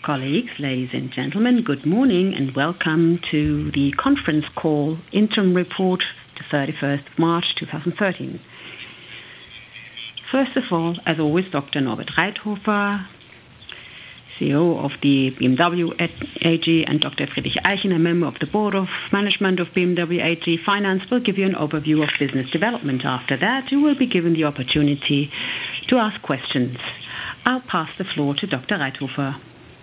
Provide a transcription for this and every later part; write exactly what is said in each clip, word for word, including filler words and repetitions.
Colleagues, ladies and gentlemen, good morning and welcome to the conference call interim report to thirty-first of March two thousand thirteen. First of all, as always, Doctor Norbert Reithofer, C E O of the B M W A G, and Doctor Friedrich Eichinger, member of the Board of Management of B M W A G Finance, will give you an overview of business development. After that, you will be given the opportunity to ask questions. I'll pass the floor to Doctor Reithofer.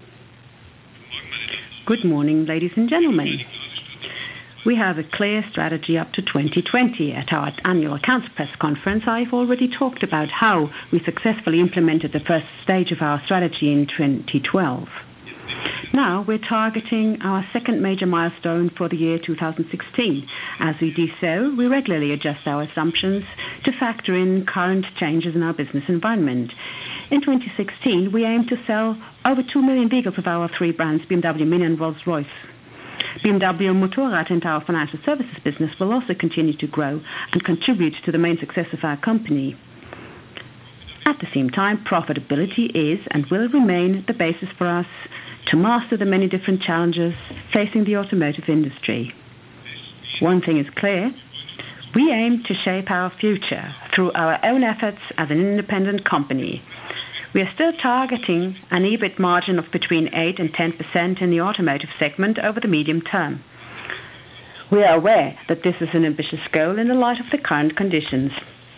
Good morning, ladies and gentlemen. We have a clear strategy up to twenty twenty. At our annual accounts press conference, I've already talked about how we successfully implemented the first stage of our strategy in twenty twelve. Now we're targeting our second major milestone for the year two thousand sixteen. As we do so, we regularly adjust our assumptions to factor in current changes in our business environment. In twenty sixteen, we aim to sell over two million vehicles of our three brands, B M W, Mini and Rolls-Royce. B M W Motorrad and our financial services business will also continue to grow and contribute to the main success of our company. At the same time, profitability is and will remain the basis for us to master the many different challenges facing the automotive industry. One thing is clear: we aim to shape our future through our own efforts as an independent company. We are still targeting an EBIT margin of between eight and ten percent in the automotive segment over the medium term. We are aware that this is an ambitious goal in the light of the current conditions.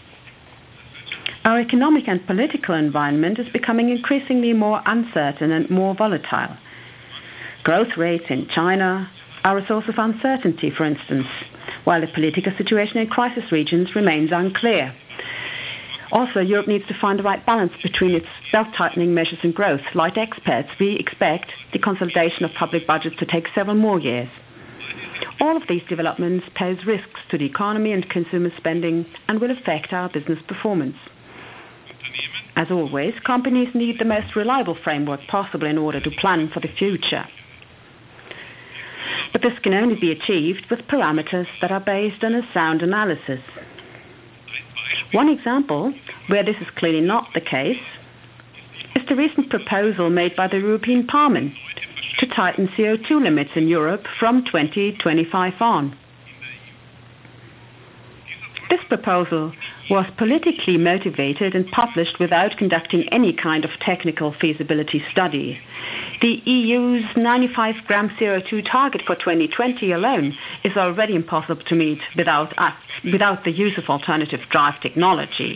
Our economic and political environment is becoming increasingly more uncertain and more volatile. Growth rates in China are a source of uncertainty, for instance, while the political situation in crisis regions remains unclear. Also, Europe needs to find the right balance between its belt-tightening measures and growth. Like experts, we expect the consolidation of public budgets to take several more years. All of these developments pose risks to the economy and consumer spending and will affect our business performance. As always, companies need the most reliable framework possible in order to plan for the future. But this can only be achieved with parameters that are based on a sound analysis. One example where this is clearly not the case is the recent proposal made by the European Parliament to tighten C O two limits in Europe from twenty twenty-five on. This proposal was politically motivated and published without conducting any kind of technical feasibility study. The E U's ninety-five gram C O two target for twenty twenty alone is already impossible to meet without us, without the use of alternative drive technology.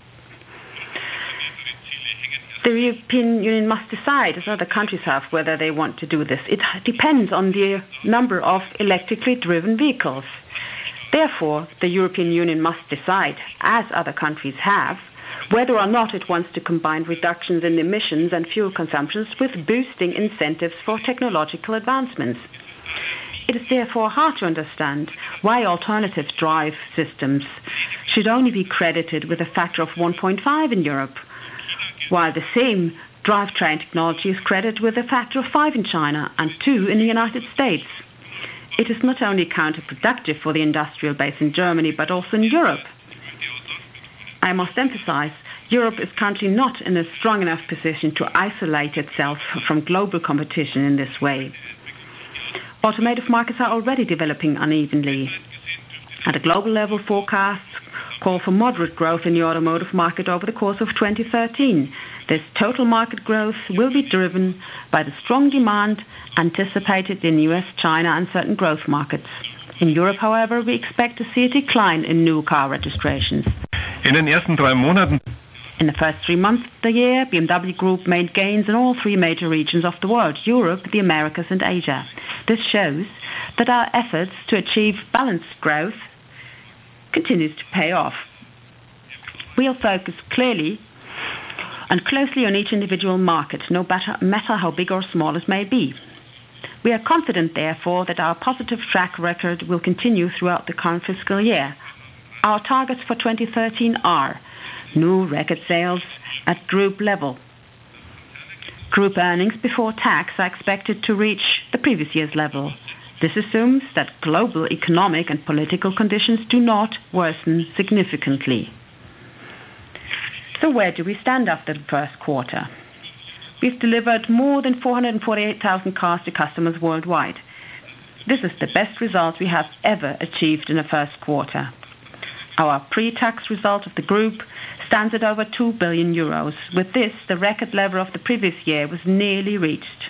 The European Union must decide, as other countries have, whether they want to do this. It depends on the number of electrically driven vehicles. Therefore, the European Union must decide, as other countries have, whether or not it wants to combine reductions in emissions and fuel consumptions with boosting incentives for technological advancements. It is therefore hard to understand why alternative drive systems should only be credited with a factor of one point five in Europe, while the same drivetrain technology is credited with a factor of five in China and two in the United States. It is not only counterproductive for the industrial base in Germany, but also in Europe. I must emphasize, Europe is currently not in a strong enough position to isolate itself from global competition in this way. Automotive markets are already developing unevenly. At a global level, forecasts call for moderate growth in the automotive market over the course of twenty thirteen. This total market growth will be driven by the strong demand anticipated in U S, China and certain growth markets. In Europe, however, we expect to see a decline in new car registrations. In den ersten drei Monaten In the first three months of the year, B M W Group made gains in all three major regions of the world: Europe, the Americas and Asia. This shows that our efforts to achieve balanced growth continues to pay off. We'll focus clearly and closely on each individual market, no matter how big or small it may be. We are confident, therefore, that our positive track record will continue throughout the current fiscal year. Our targets for twenty thirteen are new record sales at group level. Group earnings before tax are expected to reach the previous year's level. This assumes that global economic and political conditions do not worsen significantly. So where do we stand after the first quarter? we've delivered more than four hundred forty-eight thousand cars to customers worldwide. This is the best result we have ever achieved in the first quarter. Our pre-tax result of the group stands at over two billion euros. With this, the record level of the previous year was nearly reached.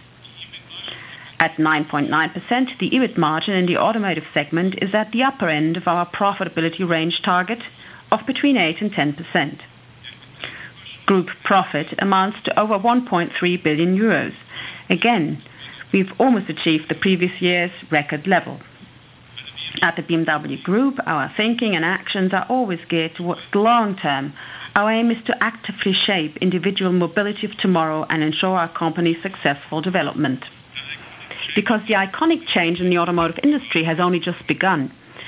At nine point nine percent, the EBIT margin in the automotive segment is at the upper end of our profitability range target of between eight and ten percent. Group profit amounts to over one point three billion euros. Again, we've almost achieved the previous year's record level. At the B M W Group, our thinking and actions are always geared towards the long term. Our aim is to actively shape individual mobility of tomorrow and ensure our company's successful development. Because the iconic change in the automotive industry has only just begun,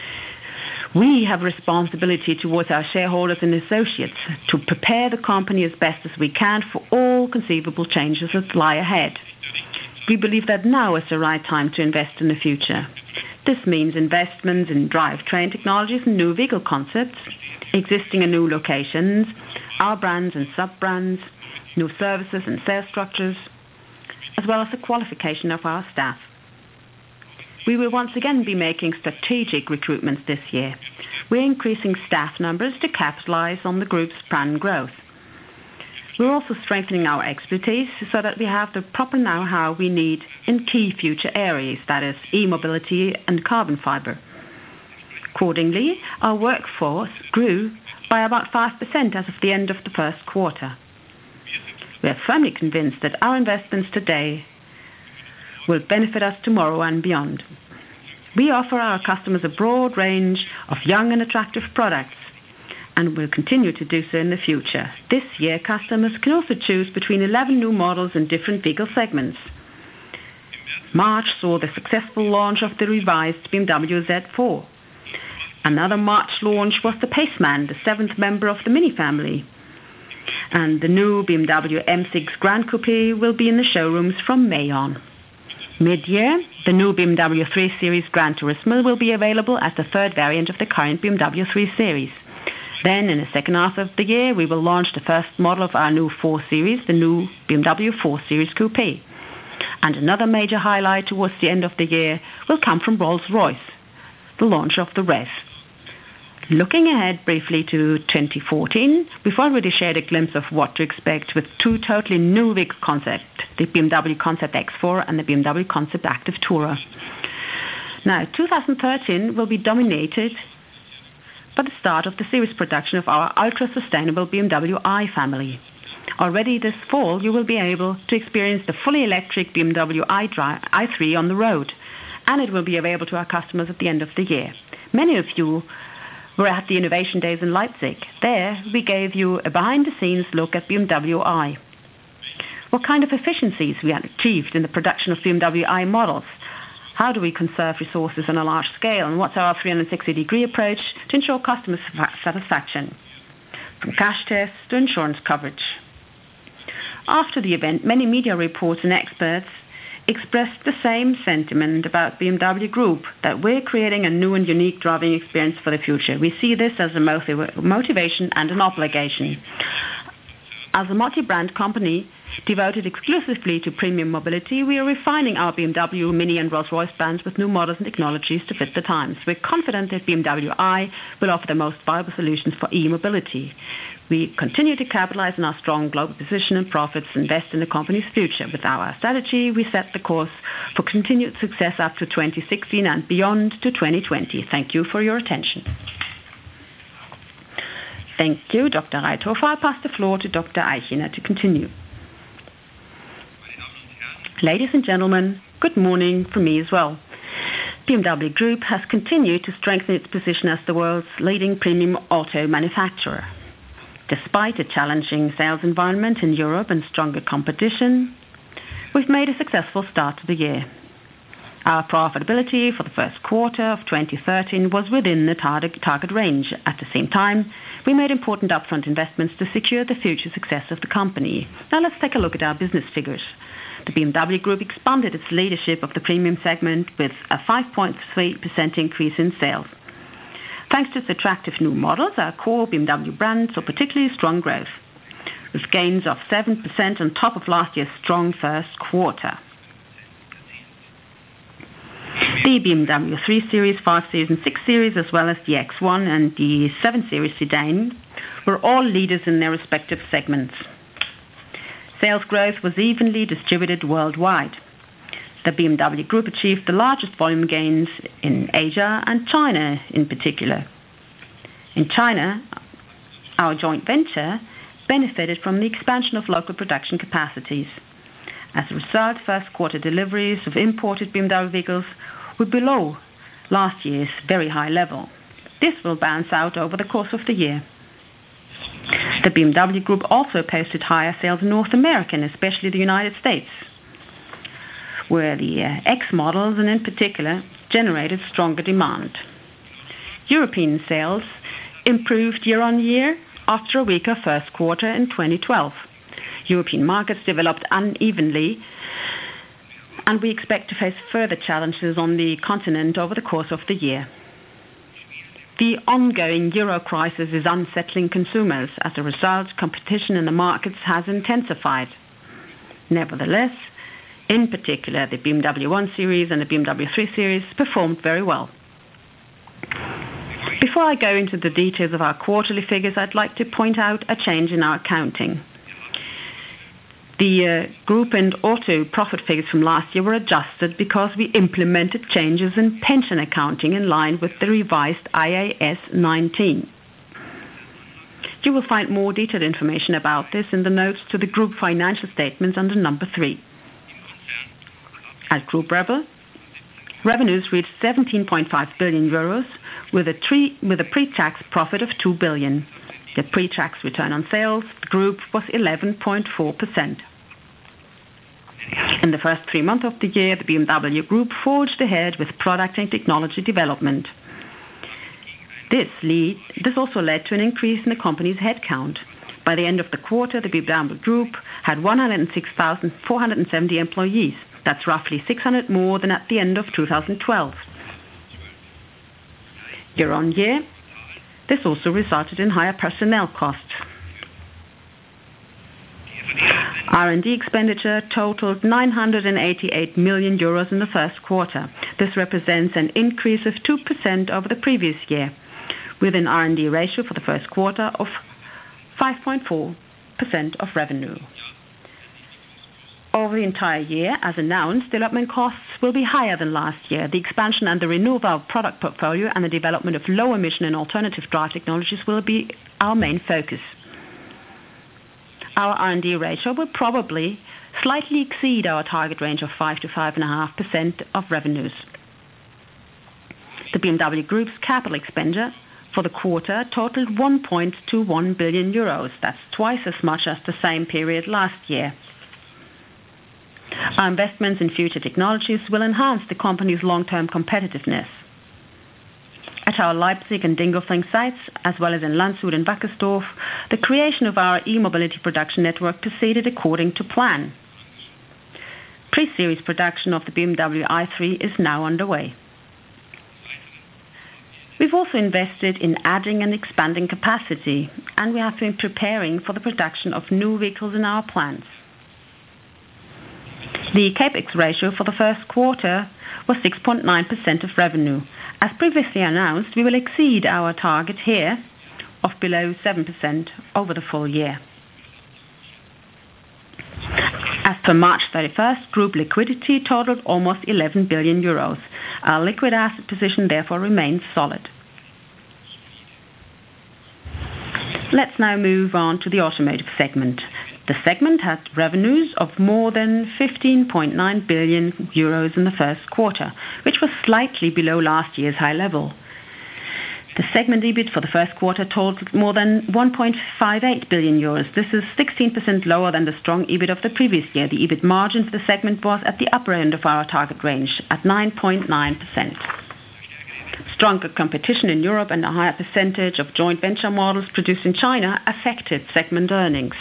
we have responsibility towards our shareholders and associates to prepare the company as best as we can for all conceivable changes that lie ahead. We believe that now is the right time to invest in the future. This means investments in drivetrain technologies and new vehicle concepts, existing and new locations, our brands and sub-brands, new services and sales structures, as well as the qualification of our staff. We will once again be making strategic recruitments this year. We're increasing staff numbers to capitalize on the group's planned growth. We're also strengthening our expertise so that we have the proper know-how we need in key future areas, that is, e-mobility and carbon fiber. Accordingly, our workforce grew by about five percent as of the end of the first quarter. We are firmly convinced that our investments today will benefit us tomorrow and beyond. We offer our customers a broad range of young and attractive products, and will continue to do so in the future. This year, customers can also choose between eleven new models in different vehicle segments. March saw the successful launch of the revised B M W Z four. Another March launch was the Paceman, the seventh member of the Mini family. And the new B M W M six Grand Coupe will be in the showrooms from May on. Mid-year, the new B M W three Series Gran Turismo will be available as the third variant of the current B M W three Series. Then, in the second half of the year, we will launch the first model of our new four Series, the new B M W four Series Coupe. And another major highlight towards the end of the year will come from Rolls-Royce, the launch of the R E V. Looking ahead briefly to twenty fourteen, we've already shared a glimpse of what to expect with two totally new vehicle concepts, the B M W Concept X four and the B M W Concept Active Tourer. Now, two thousand thirteen will be dominated by the start of the series production of our ultra-sustainable B M W i family. Already this fall, you will be able to experience the fully electric B M W i three on the road, and it will be available to our customers at the end of the year. Many of you were at the Innovation Days in Leipzig. There, we gave you a behind-the-scenes look at B M W i. What kind of efficiencies we have achieved in the production of B M W i models? How do we conserve resources on a large scale? And what's our three hundred sixty degree approach to ensure customer satisfaction? From cash tests to insurance coverage. After the event, many media reports and experts expressed the same sentiment about B M W Group, that we're creating a new and unique driving experience for the future. We see this as a motiv- motivation and an obligation. As a multi-brand company devoted exclusively to premium mobility, we are refining our B M W, Mini and Rolls-Royce brands with new models and technologies to fit the times. We're confident that B M W i will offer the most viable solutions for e-mobility. We continue to capitalize on our strong global position and profits, invest in the company's future. With our strategy, we set the course for continued success up to twenty sixteen and beyond to twenty twenty. Thank you for your attention. Thank you, Doctor Reithofer. I pass the floor to Doctor Eichinger to continue. Ladies and gentlemen, good morning from me as well. B M W Group has continued to strengthen its position as the world's leading premium auto manufacturer. Despite a challenging sales environment in Europe and stronger competition, we've made a successful start to the year. Our profitability for the first quarter of twenty thirteen was within the target, target range. At the same time, we made important upfront investments to secure the future success of the company. Now let's take a look at our business figures. The B M W Group expanded its leadership of the premium segment with a five point three percent increase in sales. Thanks to its attractive new models, our core B M W brand saw particularly strong growth. with gains of seven percent on top of last year's strong first quarter. The B M W three Series, five Series and six Series, as well as the X one and the seven Series sedan, were all leaders in their respective segments. Sales growth was evenly distributed worldwide. The B M W Group achieved the largest volume gains in Asia and China in particular. In China, our joint venture benefited from the expansion of local production capacities. As a result, first quarter deliveries of imported B M W vehicles were below last year's very high level. This will balance out over the course of the year. The B M W Group also posted higher sales in North America, and especially the United States, where the uh, X models, and in particular, generated stronger demand. European sales improved year on year after a weaker first quarter in twenty twelve. European markets developed unevenly, and we expect to face further challenges on the continent over the course of the year. The ongoing euro crisis is unsettling consumers. As a result, competition in the markets has intensified. Nevertheless, in particular, the B M W one Series and the B M W three Series performed very well. Before I go into the details of our quarterly figures, I'd like to point out a change in our accounting. The uh, group and auto profit figures from last year were adjusted because we implemented changes in pension accounting in line with the revised I A S nineteen. You will find more detailed information about this in the notes to the group financial statements under number three. At group level, revenues reached seventeen point five billion euros with a, tre- with a pre-tax profit of two billion. The pre-tax return on sales the group was eleven point four percent. In the first three months of the year, the B M W Group forged ahead with product and technology development. This, lead, this also led to an increase in the company's headcount. By the end of the quarter, the B M W Group had one hundred six thousand four hundred seventy employees. That's roughly six hundred more than at the end of two thousand twelve. Year on year, this also resulted in higher personnel costs. R and D expenditure totaled nine hundred eighty-eight million euros in the first quarter. This represents an increase of two percent over the previous year, with an R and D ratio for the first quarter of five point four percent of revenue. Over the entire year, as announced, development costs will be higher than last year. The expansion and the renewal of our product portfolio and the development of low-emission and alternative drive technologies will be our main focus. Our R and D ratio will probably slightly exceed our target range of five to five point five percent of revenues. The B M W Group's capital expenditure for the quarter totaled one point two one billion euros. That's twice as much as the same period last year. Our investments in future technologies will enhance the company's long-term competitiveness. At our Leipzig and Dingolfing sites, as well as in Landshut and Wackersdorf, the creation of our e-mobility production network proceeded according to plan. Pre-series production of the B M W i three is now underway. We've also invested in adding and expanding capacity, and we have been preparing for the production of new vehicles in our plants. The capex ratio for the first quarter was six point nine percent of revenue. As previously announced, we will exceed our target here of below seven percent over the full year. As per March thirty-first, group liquidity totaled almost eleven billion euros. Our liquid asset position therefore remains solid. Let's now move on to the automotive segment. The segment had revenues of more than fifteen point nine billion euros in the first quarter, which was slightly below last year's high level. The segment EBIT for the first quarter totaled more than one point five eight billion euros. This is sixteen percent lower than the strong EBIT of the previous year. The EBIT margin for the segment was at the upper end of our target range at nine point nine percent. Stronger competition in Europe and a higher percentage of joint venture models produced in China affected segment earnings.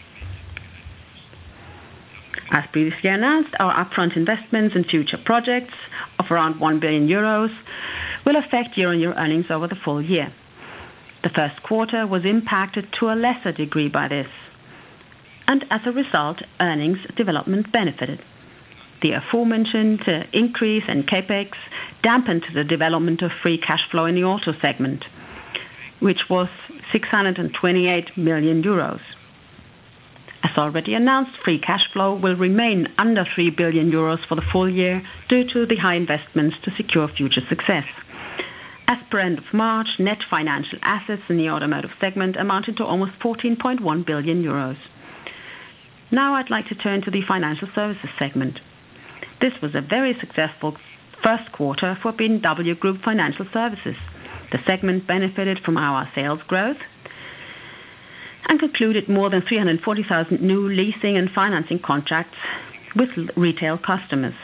As previously announced, our upfront investments in future projects of around one billion euros will affect year-on-year earnings over the full year. The first quarter was impacted to a lesser degree by this. and as a result, earnings development benefited. The aforementioned uh, increase in CapEx dampened the development of free cash flow in the auto segment, which was six hundred twenty-eight million euros. As already announced, free cash flow will remain under three billion euros for the full year due to the high investments to secure future success. As per end of March, net financial assets in the automotive segment amounted to almost fourteen point one billion euros. Now I'd like to turn to the financial services segment. This was a very successful first quarter for B M W Group Financial Services. The segment benefited from our sales growth and concluded more than three hundred forty thousand new leasing and financing contracts with retail customers.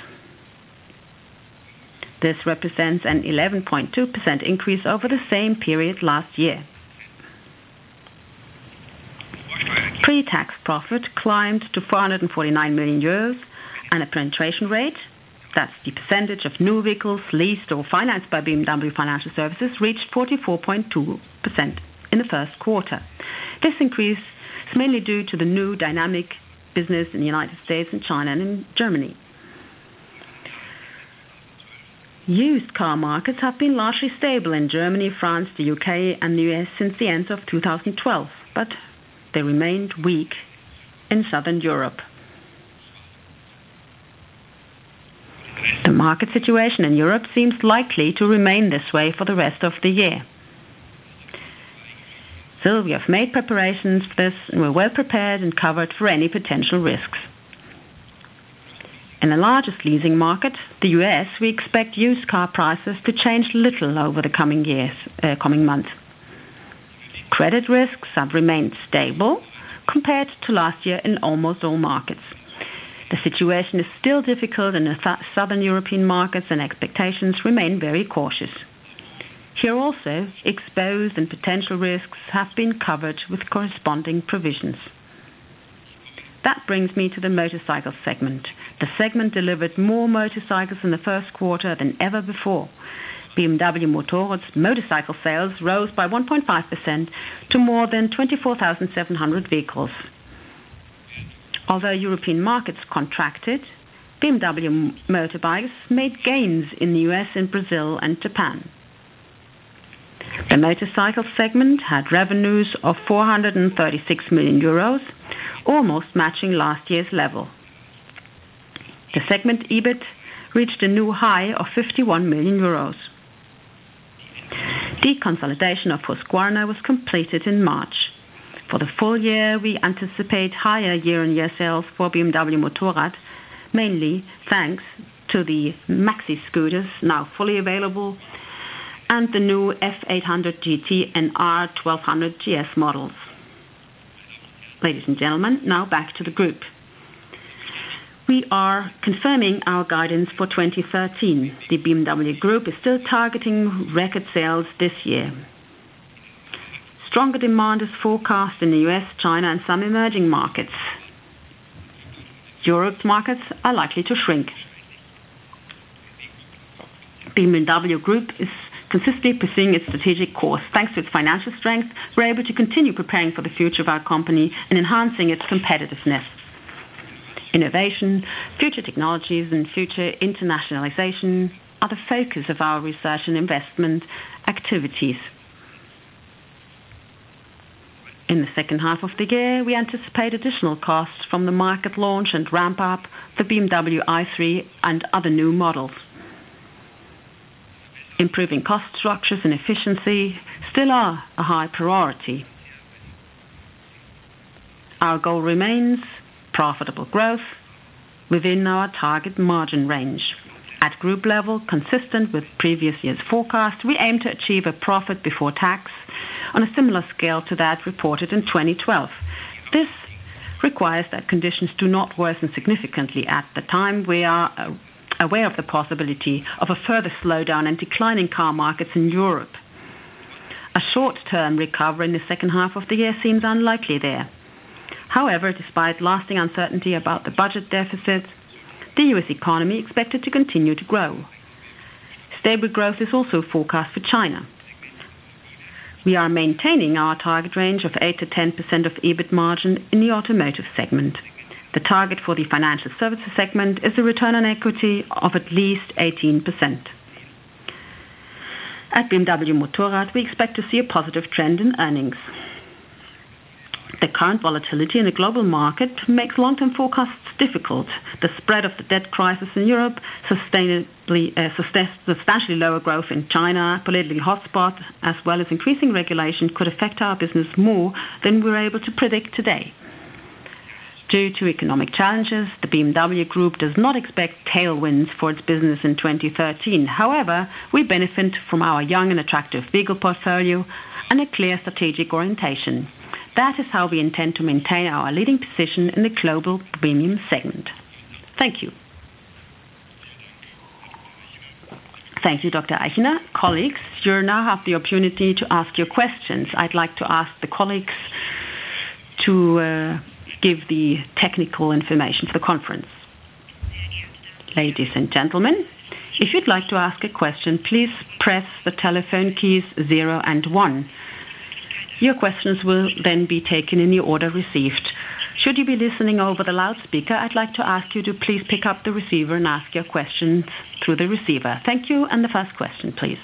This represents an eleven point two percent increase over the same period last year. Pre-tax profit climbed to four hundred forty-nine million euros, and a penetration rate, that's the percentage of new vehicles leased or financed by B M W Financial Services, reached forty-four point two percent in the first quarter. This increase is mainly due to the new dynamic business in the United States and China and in Germany. Used car markets have been largely stable in Germany, France, the U K and the U S since the end of two thousand twelve, but they remained weak in Southern Europe. The market situation in Europe seems likely to remain this way for the rest of the year. So we have made preparations for this and we're well prepared and covered for any potential risks. In the largest leasing market, the U S, we expect used car prices to change little over the coming years, uh, coming months. Credit risks have remained stable compared to last year in almost all markets. The situation is still difficult in the th- southern European markets and expectations remain very cautious. Here also, exposed and potential risks have been covered with corresponding provisions. That brings me to the motorcycle segment. The segment delivered more motorcycles in the first quarter than ever before. B M W Motorrad's motorcycle sales rose by one point five percent to more than twenty-four thousand seven hundred vehicles. Although European markets contracted, B M W motorbikes made gains in the U S and Brazil and Japan. The motorcycle segment had revenues of four hundred thirty-six million euros, almost matching last year's level. The segment E B I T reached a new high of fifty-one million euros. Deconsolidation of Husqvarna was completed in March. For the full year, we anticipate higher year-on-year sales for B M W Motorrad, mainly thanks to the Maxi scooters now fully available and the new F eight hundred G T and R twelve hundred G S models. Ladies and gentlemen, now back to the group. We are confirming our guidance for twenty thirteen. The B M W Group is still targeting record sales this year. Stronger demand is forecast in the U S, China and some emerging markets. Europe's markets are likely to shrink. B M W Group is consistently pursuing its strategic course. Thanks to its financial strength, we're able to continue preparing for the future of our company and enhancing its competitiveness. Innovation, future technologies and future internationalization are the focus of our research and investment activities. In the second half of the year, we anticipate additional costs from the market launch and ramp up the B M W i three and other new models. Improving cost structures and efficiency still are a high priority. Our goal remains profitable growth within our target margin range. At group level, consistent with previous year's forecast, we aim to achieve a profit before tax on a similar scale to that reported in twenty twelve. This requires that conditions do not worsen significantly. At the time, we are uh, aware of the possibility of a further slowdown and declining car markets in Europe. A short-term recovery in the second half of the year seems unlikely there. However, despite lasting uncertainty about the budget deficit, the U S economy is expected to continue to grow. Stable growth is also forecast for China. We are maintaining our target range of eight to ten percent of EBIT margin in the automotive segment. The target for the financial services segment is a return on equity of at least eighteen percent. At B M W Motorrad, we expect to see a positive trend in earnings. The current volatility in the global market makes long-term forecasts difficult. The spread of the debt crisis in Europe, sustainably, uh, substantially lower growth in China, political hotspot, as well as increasing regulation could affect our business more than we're able to predict today. Due to economic challenges, the B M W Group does not expect tailwinds for its business in twenty thirteen. However, we benefit from our young and attractive vehicle portfolio and a clear strategic orientation. That is how we intend to maintain our leading position in the global premium segment. Thank you. Thank you, Doctor Eichiner. Colleagues, you now have the opportunity to ask your questions. I'd like to ask the colleagues to uh, give the technical information for the conference. Ladies and gentlemen, if you'd like to ask a question, please press the telephone keys zero and one. Your questions will then be taken in the order received. Should you be listening over the loudspeaker, I'd like to ask you to please pick up the receiver and ask your questions through the receiver. Thank you. And the first question, please.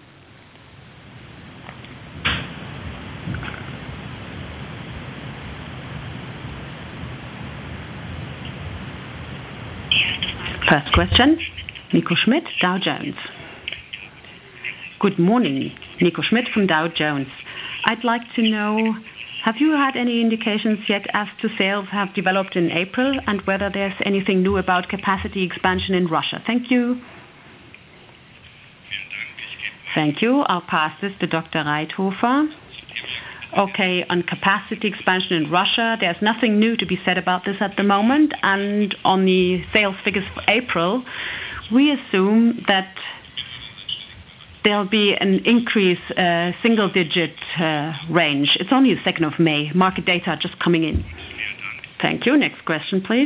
First question, Nico Schmidt, Dow Jones. Good morning, Nico Schmidt from Dow Jones. I'd like to know, have you had any indications yet as to sales have developed in April and whether there's anything new about capacity expansion in Russia? Thank you. Thank you. I'll pass this to Doctor Reithofer. Okay, on capacity expansion in Russia, there's nothing new to be said about this at the moment. And on the sales figures for April, we assume that there'll be an increase, uh, single-digit uh, range. It's only the second of May. Market data are just coming in. Thank you. Next question, please.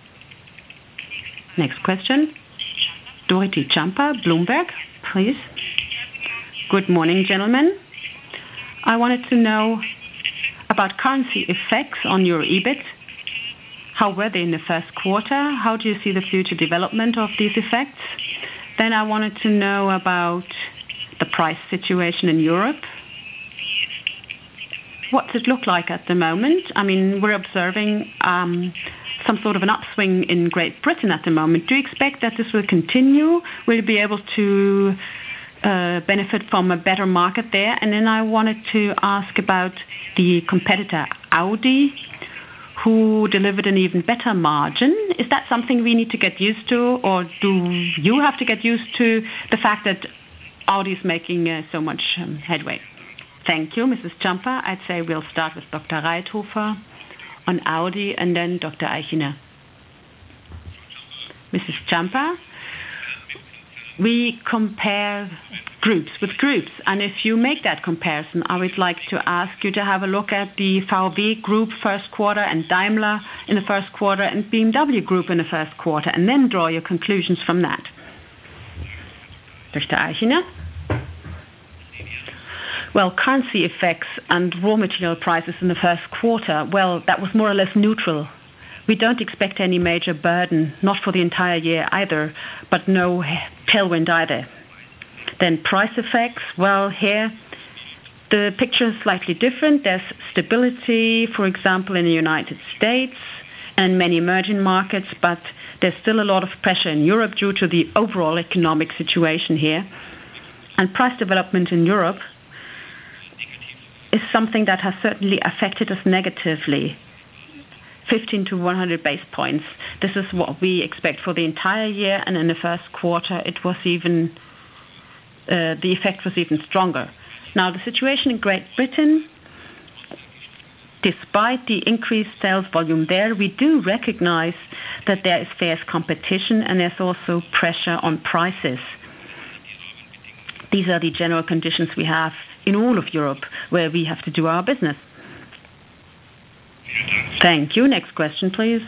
Next question. Dorothy Champa, Bloomberg, please. Good morning, gentlemen. I wanted to know about currency effects on your EBIT. How were they in the first quarter? How do you see the future development of these effects? Then I wanted to know about the price situation in Europe. What's it look like at the moment? I mean, we're observing um, some sort of an upswing in Great Britain at the moment. Do you expect that this will continue? Will you be able to uh, benefit from a better market there? And then I wanted to ask about the competitor Audi, who delivered an even better margin. Is that something we need to get used to, or do you have to get used to the fact that Audi is making uh, so much um, headway? Thank you, Missus Champa. I'd say we'll start with Doctor Reithofer on Audi and then Doctor Eichiner. Missus Champa, we compare groups with groups, and if you make that comparison, I would like to ask you to have a look at the V W Group first quarter and Daimler in the first quarter and B M W Group in the first quarter, and then draw your conclusions from that. Doctor Eichiner? Well, currency effects and raw material prices in the first quarter, well, that was more or less neutral. We don't expect any major burden, not for the entire year either, but no tailwind either. Then price effects, well, here the picture is slightly different. There's stability, for example, in the United States and many emerging markets, but there's still a lot of pressure in Europe due to the overall economic situation here. And price development in Europe is something that has certainly affected us negatively. fifteen to one hundred base points. This is what we expect for the entire year, and in the first quarter it was even, uh, the effect was even stronger. Now the situation in Great Britain, despite the increased sales volume there, we do recognize that there is fierce competition and there's also pressure on prices. These are the general conditions we have in all of Europe where we have to do our business. Thank you. Next question, please.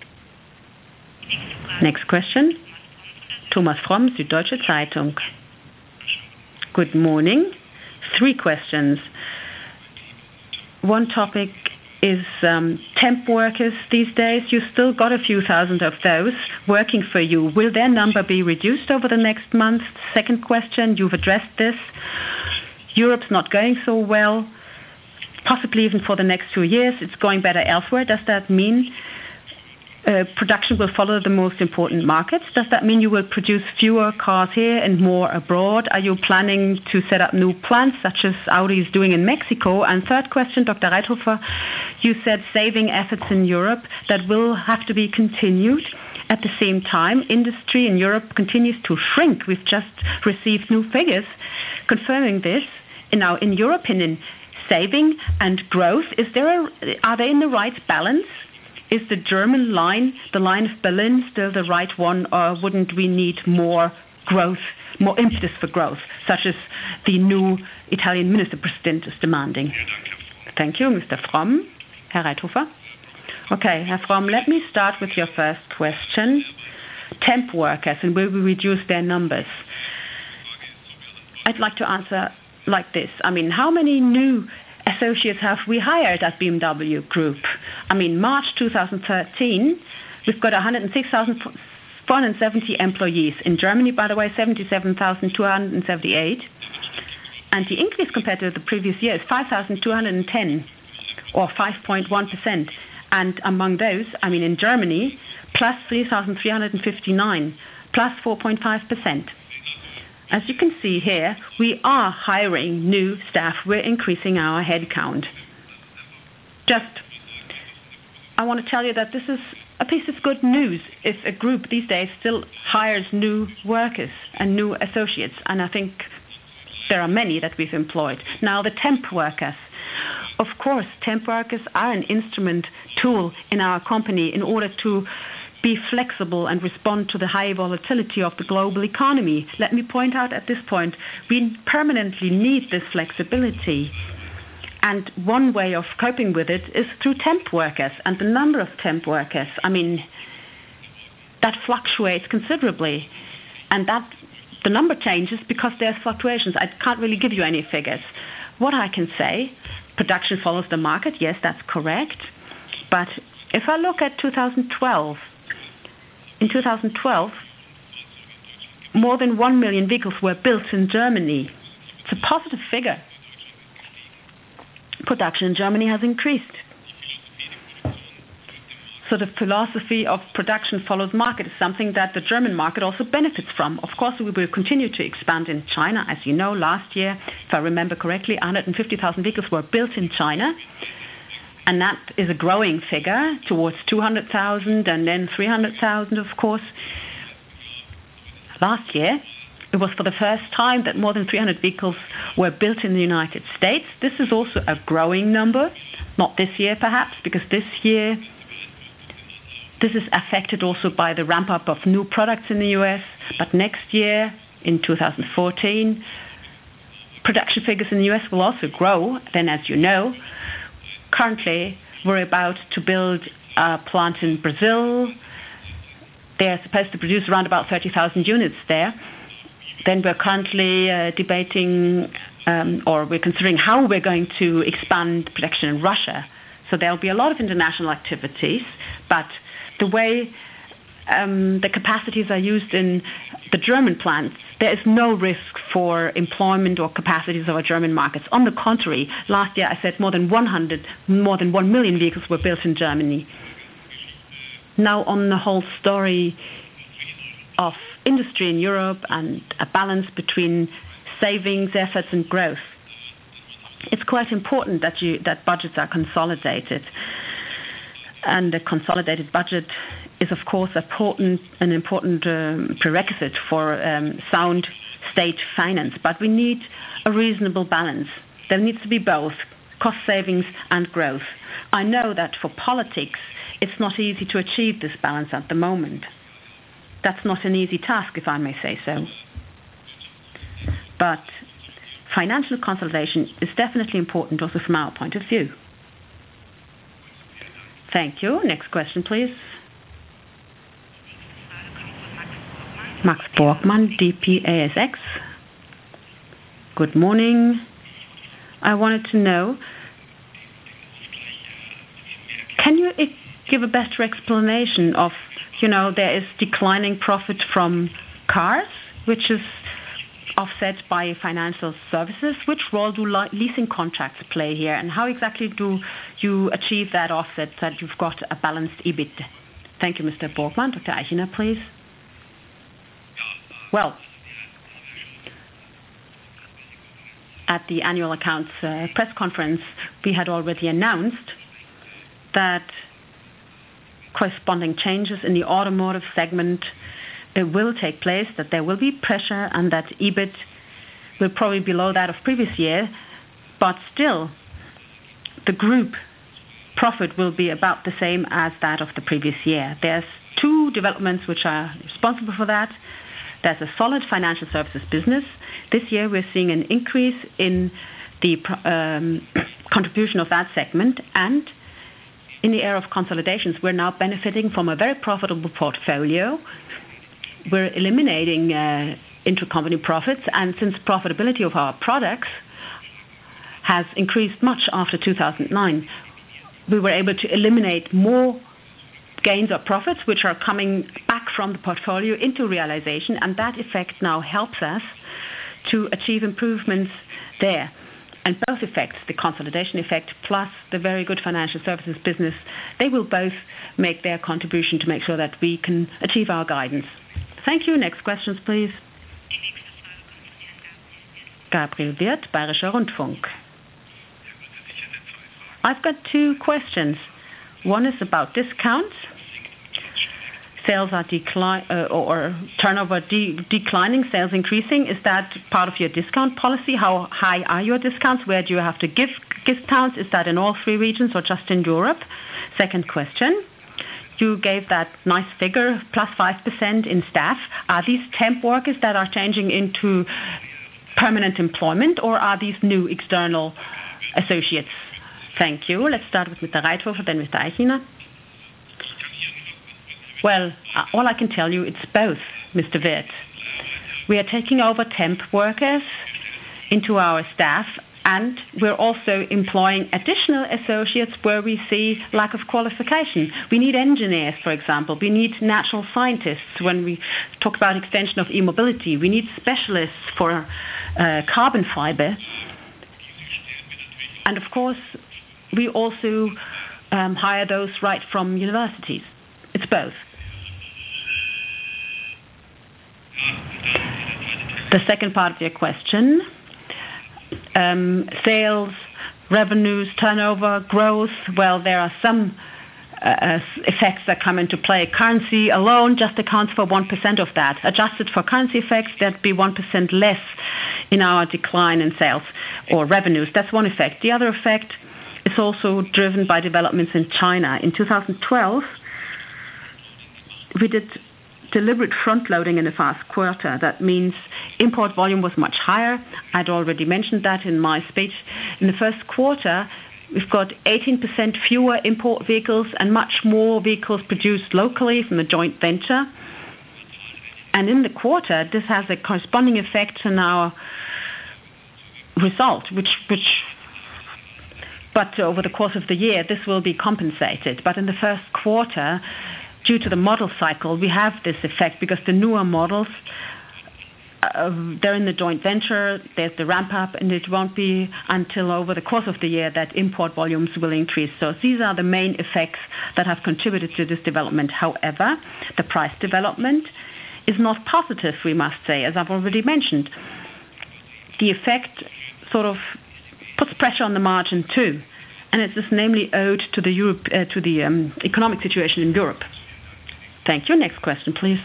Next question. Thomas Fromm, Süddeutsche Zeitung. Good morning. three questions. One topic is um, temp workers these days. You still got a few thousand of those working for you. Will their number be reduced over the next month? Second question, you've addressed this. Europe's not going so well, possibly even for the next two years. It's going better elsewhere. Does that mean uh, production will follow the most important markets? Does that mean you will produce fewer cars here and more abroad? Are you planning to set up new plants, such as Audi is doing in Mexico? And third question, Doctor Reithofer, you said saving efforts in Europe that will have to be continued. At the same time, industry in Europe continues to shrink. We've just received new figures confirming this. Now, in your opinion, saving and growth, is there a, are they in the right balance? Is the German line, the line of Berlin, still the right one, or wouldn't we need more growth, more impetus for growth, such as the new Italian Minister President is demanding? Thank you, Mister Fromm. Herr Reithofer. Okay, Herr Fromm, let me start with your first question. Temp workers, and will we reduce their numbers? I'd like to answer like this. I mean, how many new associates have we hired at B M W Group? I mean, March two thousand thirteen, we've got one hundred six thousand four hundred seventy employees. In Germany, by the way, seventy-seven thousand two hundred seventy-eight. And the increase compared to the previous year is five thousand two hundred ten, or five point one percent. And among those, I mean, in Germany, plus three thousand three hundred fifty-nine, plus four point five percent. As you can see here, we are hiring new staff. We're increasing our headcount. Just, I want to tell you that this is a piece of good news if a group these days still hires new workers and new associates. And I think there are many that we've employed. Now, the temp workers. Of course, temp workers are an instrument, tool in our company in order to be flexible and respond to the high volatility of the global economy. Let me point out at this point, we permanently need this flexibility. And one way of coping with it is through temp workers. And the number of temp workers, I mean, that fluctuates considerably. And that the number changes because there's fluctuations. I can't really give you any figures. What I can say, production follows the market. Yes, that's correct. But if I look at two thousand twelve, in two thousand twelve, more than one million vehicles were built in Germany. It's a positive figure. Production in Germany has increased. So the philosophy of production follows market is something that the German market also benefits from. Of course, we will continue to expand in China. As you know, last year, if I remember correctly, one hundred fifty thousand vehicles were built in China. And that is a growing figure towards two hundred thousand and then three hundred thousand, of course. Last year, it was for the first time that more than three hundred vehicles were built in the United States. This is also a growing number. Not this year, perhaps, because this year, this is affected also by the ramp-up of new products in the U S. But next year, in two thousand fourteen, production figures in the U S will also grow. Then, as you know, currently, we're about to build a plant in Brazil. They're supposed to produce around about thirty thousand units there. Then we're currently uh, debating, um, or we're considering how we're going to expand production in Russia. So there'll be a lot of international activities, but the way um, the capacities are used in the German plants, there is no risk for employment or capacities of our German markets. On the contrary, last year I said more than one hundred, more than one million vehicles were built in Germany. Now on the whole story of industry in Europe and a balance between savings, efforts and growth, it's quite important that you that budgets are consolidated. And a consolidated budget is, of course, important, an important um, prerequisite for um, sound state finance. But we need a reasonable balance. There needs to be both cost savings and growth. I know that for politics, it's not easy to achieve this balance at the moment. That's not an easy task, if I may say so. But financial consolidation is definitely important also from our point of view. Thank you. Next question, please. Max Borgmann, D P A S X. Good morning. I wanted to know, can you give a better explanation of, you know, there is declining profit from cars, which is offset by financial services. Which role do leasing contracts play here, and how exactly do you achieve that offset, that you've got a balanced E B I T? Thank you, Mister Borgmann. Doctor Eichiner, please. Well, at the annual accounts uh, press conference, we had already announced that corresponding changes in the automotive segment it will take place, that there will be pressure, and that E B I T will probably be below that of previous year, but still the group profit will be about the same as that of the previous year. There's two developments which are responsible for that. There's a solid financial services business. This year we're seeing an increase in the um, contribution of that segment, and in the area of consolidations, we're now benefiting from a very profitable portfolio. We're eliminating uh, intercompany profits, and since profitability of our products has increased much after two thousand nine, we were able to eliminate more gains or profits which are coming back from the portfolio into realization, and that effect now helps us to achieve improvements there. And both effects, the consolidation effect plus the very good financial services business, they will both make their contribution to make sure that we can achieve our guidance. Thank you. Next questions, please. Gabriel Wirth, Bayerischer Rundfunk. I've got two questions. One is about discounts. Sales are decline uh, or turnover de- declining, sales increasing. Is that part of your discount policy? How high are your discounts? Where do you have to give discounts? Is that in all three regions or just in Europe? Second question. You gave that nice figure, plus five percent in staff. Are these temp workers that are changing into permanent employment, or are these new external associates? Thank you. Let's start with Mister Reithofer, then Mister Eichiner. Well, all I can tell you, it's both, Mister Wirth. We are taking over temp workers into our staff, and we're also employing additional associates where we see lack of qualification. We need engineers, for example. We need natural scientists when we talk about extension of e-mobility. We need specialists for uh, carbon fiber. And of course, we also um, hire those right from universities. It's both. The second part of your question, um, sales, revenues, turnover, growth, well, there are some uh, effects that come into play. Currency alone just accounts for one percent of that. Adjusted for currency effects, that'd be one percent less in our decline in sales or revenues. That's one effect. The other effect is also driven by developments in China. In two thousand twelve, we did deliberate front-loading in the first quarter. That means import volume was much higher. I'd already mentioned that in my speech. In the first quarter, we've got eighteen percent fewer import vehicles and much more vehicles produced locally from the joint venture. And in the quarter, this has a corresponding effect on our result, which, which, but over the course of the year, this will be compensated. But in the first quarter, due to the model cycle, we have this effect because the newer models, uh, they're in the joint venture, there's the ramp up, and it won't be until over the course of the year that import volumes will increase. So these are the main effects that have contributed to this development. However, the price development is not positive, we must say, as I've already mentioned. The effect sort of puts pressure on the margin too, and it is namely owed to the Europe, uh, to the um, economic situation in Europe. Thank you. Next question, please.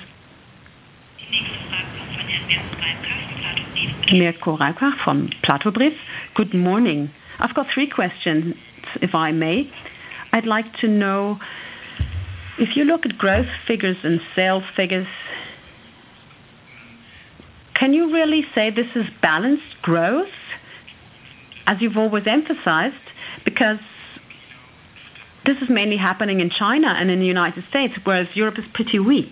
Mirko Raukach from Plato Brief. Good morning. I've got three questions, if I may. I'd like to know, if you look at growth figures and sales figures, can you really say this is balanced growth, as you've always emphasized? Because this is mainly happening in China and in the United States, whereas Europe is pretty weak.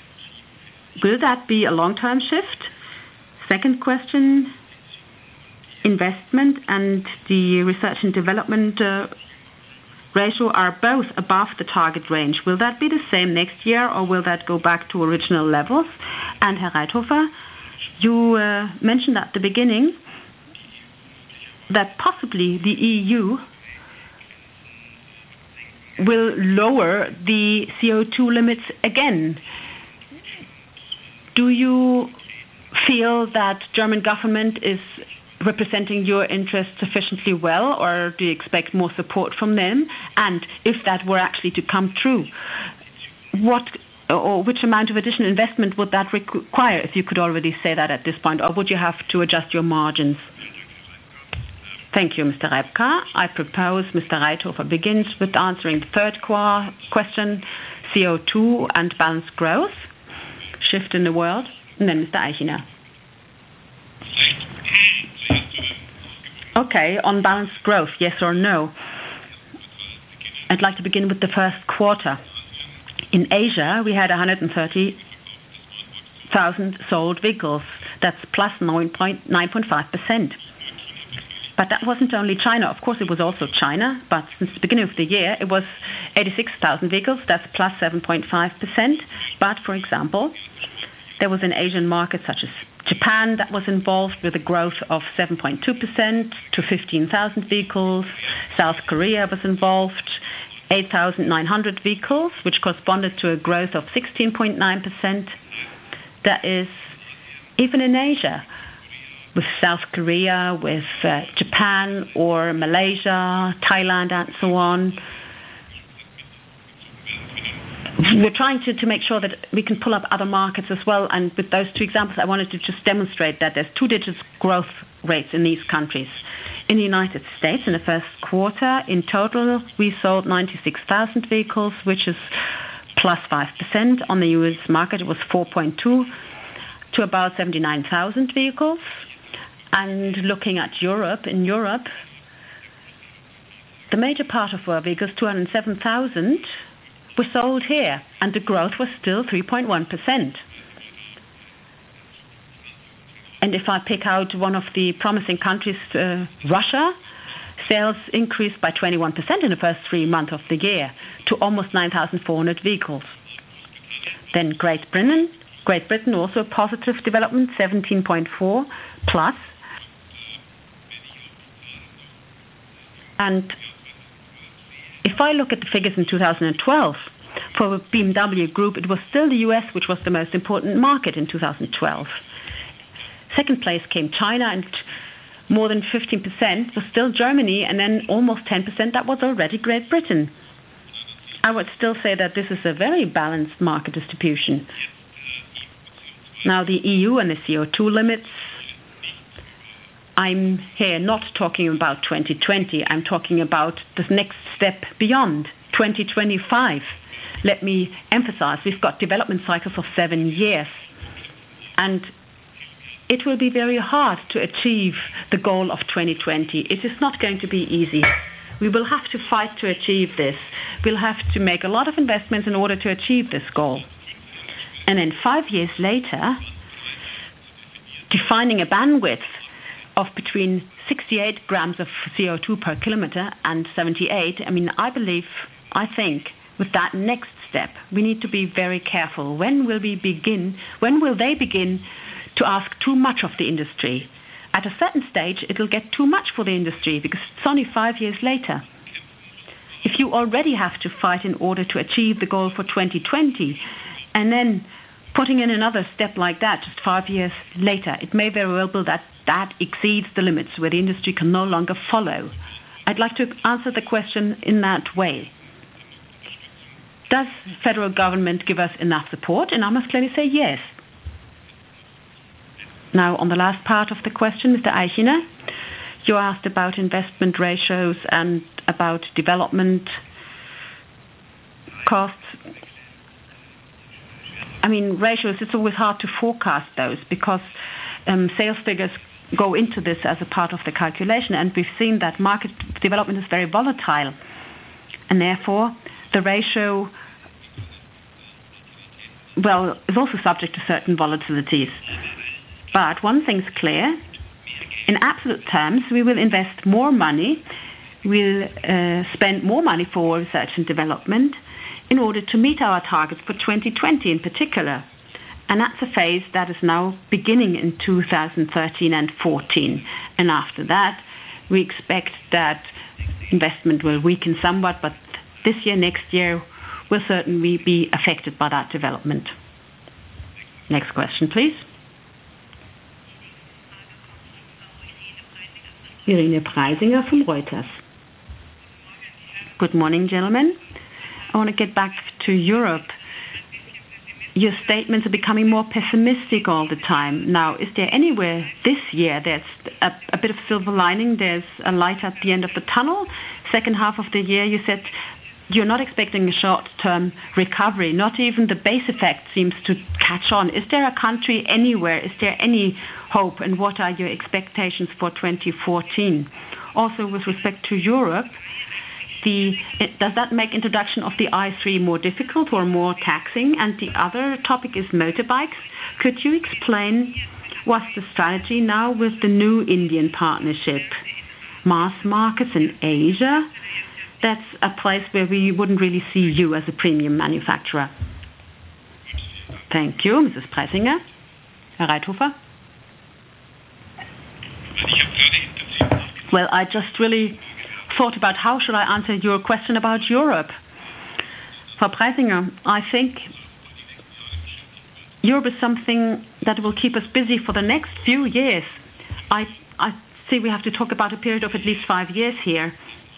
Will that be a long-term shift? Second question, investment and the research and development uh, ratio are both above the target range. Will that be the same next year, or will that go back to original levels? And Herr Reithofer, you uh, mentioned at the beginning that possibly the E U will lower the C O two limits again. Do you feel that German government is representing your interests sufficiently well, or do you expect more support from them? And if that were actually to come true, what or which amount of additional investment would that require, if you could already say that at this point, or would you have to adjust your margins? Thank you, Mister Reipka. I propose Mister Reithofer begins with answering the third qu- question, C O two and balanced growth, shift in the world, and then Mister Eichiner. Okay, on balanced growth, yes or no? I'd like to begin with the first quarter. In Asia, we had one hundred thirty thousand sold vehicles. That's plus nine point five percent. But that wasn't only China. Of course, it was also China. But since the beginning of the year, it was eighty-six thousand vehicles. That's plus seven point five percent. But, for example, there was an Asian market such as Japan that was involved with a growth of seven point two percent to fifteen thousand vehicles. South Korea was involved, eight thousand nine hundred vehicles, which corresponded to a growth of sixteen point nine percent. That is, even in Asia, with South Korea, with uh, Japan or Malaysia, Thailand, and so on. We're trying to, to make sure that we can pull up other markets as well. And with those two examples, I wanted to just demonstrate that there's two-digit growth rates in these countries. In the United States, in the first quarter, in total, we sold ninety-six thousand vehicles, which is plus five percent. On the U S market, it was four point two to about seventy-nine thousand vehicles. And looking at Europe, in Europe, the major part of our vehicles, two hundred seven thousand, were sold here, and the growth was still three point one percent. And if I pick out one of the promising countries, uh, Russia, sales increased by twenty-one percent in the first three months of the year to almost nine thousand four hundred vehicles. Then Great Britain, Great Britain also a positive development, seventeen point four plus. And if I look at the figures in two thousand twelve, for the B M W Group, it was still the U S which was the most important market in two thousand twelve. Second place came China, and more than fifteen percent was still Germany, and then almost ten percent that was already Great Britain. I would still say that this is a very balanced market distribution. Now the E U and the C O two limits, I'm here not talking about twenty twenty, I'm talking about the next step beyond, twenty twenty-five. Let me emphasize, we've got development cycles of seven years. And it will be very hard to achieve the goal of twenty twenty. It is not going to be easy. We will have to fight to achieve this. We'll have to make a lot of investments in order to achieve this goal. And then five years later, defining a bandwidth of between sixty-eight grams of C O two per kilometer and seventy-eight, I mean, I believe, I think, with that next step, we need to be very careful. When will we begin, when will they begin to ask too much of the industry? At a certain stage, it'll get too much for the industry because it's only five years later. If you already have to fight in order to achieve the goal for twenty twenty, and then putting in another step like that just five years later, it may very well be that that exceeds the limits where the industry can no longer follow. I'd like to answer the question in that way. Does federal government give us enough support? And I must clearly say yes. Now, on the last part of the question, Mister Eichiner, you asked about investment ratios and about development costs. I mean, ratios, it's always hard to forecast those because um, sales figures go into this as a part of the calculation, and we've seen that market development is very volatile, and therefore the ratio, well, is also subject to certain volatilities. But one thing's clear, In absolute terms, we will invest more money, we'll uh, spend more money for research and development in order to meet our targets for twenty twenty in particular. And that's a phase that is now beginning in two thousand thirteen and fourteen. And after that, we expect that investment will weaken somewhat, but this year, next year, will certainly be affected by that development. Next question, please. Irene Preisinger from Reuters. Good morning, gentlemen. I want to get back to Europe. Your statements are becoming more pessimistic all the time. Now, is there anywhere this year there's a, a bit of silver lining, there's a light at the end of the tunnel? Second half of the year, you said you're not expecting a short-term recovery. Not even the base effect seems to catch on. Is there a country anywhere? Is there any hope? And what are your expectations for twenty fourteen? Also, with respect to Europe, The, does that make introduction of the I three more difficult or more taxing? And the other topic is motorbikes. Could you explain what's the strategy now with the new Indian partnership? Mass markets in Asia, that's a place where we wouldn't really see you as a premium manufacturer. Thank you, Missus Preisinger. Herr Reithofer? Well, I just really thought about how should I answer your question about Europe. Frau Preisinger, I think Europe is something that will keep us busy for the next few years. I, I see we have to talk about a period of at least five years here.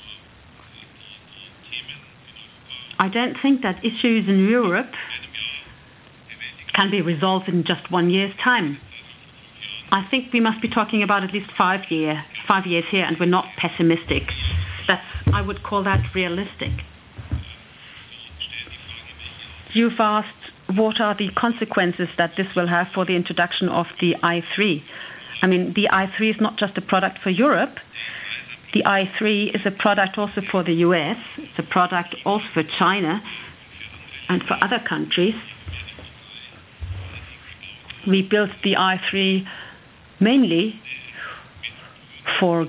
I don't think that issues in Europe can be resolved in just one year's time. I think we must be talking about at least five year, five years here, and we're not pessimistic. That's, I would call that realistic. You've asked what are the consequences that this will have for the introduction of the I three. I mean, the I three is not just a product for Europe. The I three is a product also for the U S. It's a product also for China and for other countries. We built the I three mainly for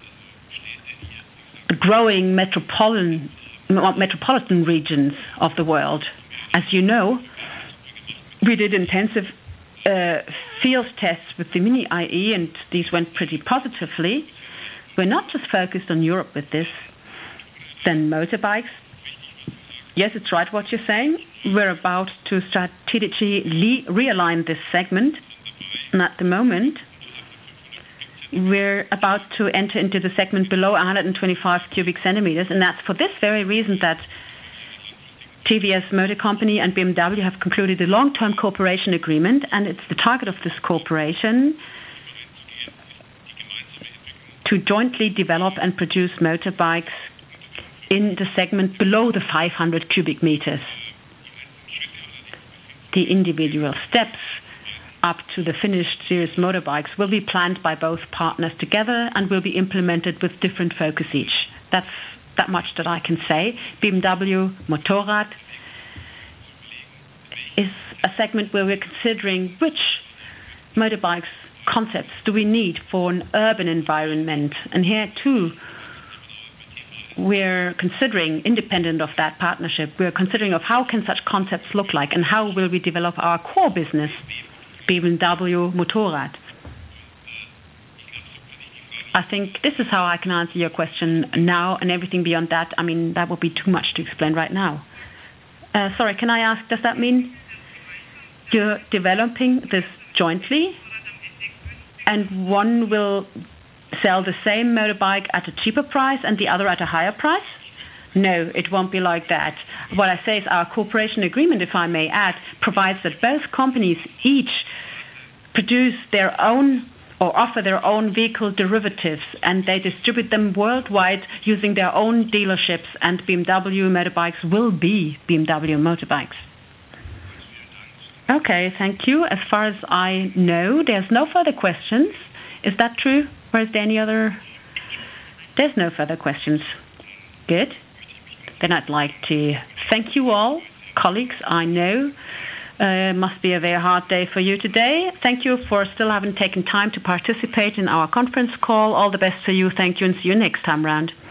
the growing metropolitan metropolitan regions of the world. As you know, we did intensive uh, field tests with the Mini I E, and these went pretty positively. We're not just focused on Europe with this. Then motorbikes. Yes, it's right what you're saying. We're about to strategically realign this segment, and at the moment, we're about to enter into the segment below one hundred twenty-five cubic centimeters, and that's for this very reason that T V S Motor Company and B M W have concluded a long-term cooperation agreement, and it's the target of this cooperation to jointly develop and produce motorbikes in the segment below the five hundred cubic meters. The individual steps up to the finished series motorbikes will be planned by both partners together and will be implemented with different focus each. That's that much that I can say. B M W Motorrad is a segment where we're considering which motorbikes concepts do we need for an urban environment. And here too, we're considering, independent of that partnership, we're considering of how can such concepts look like and how will we develop our core business, B M W Motorrad. I think this is how I can answer your question now, and everything beyond that, I mean, that would be too much to explain right now. Uh, sorry, can I ask, does that mean you're developing this jointly and one will sell the same motorbike at a cheaper price and the other at a higher price? No, it won't be like that. What I say is our cooperation agreement, if I may add, provides that both companies each produce their own or offer their own vehicle derivatives, and they distribute them worldwide using their own dealerships, and B M W motorbikes will be B M W motorbikes. Okay, thank you. As far as I know, there's no further questions. Is that true? Or is there any other? There's no further questions. Good. Then I'd like to thank you all, colleagues. I know Uh, must be a very hard day for you today. Thank you for still having taken time to participate in our conference call. All the best to you. Thank you, and see you next time round.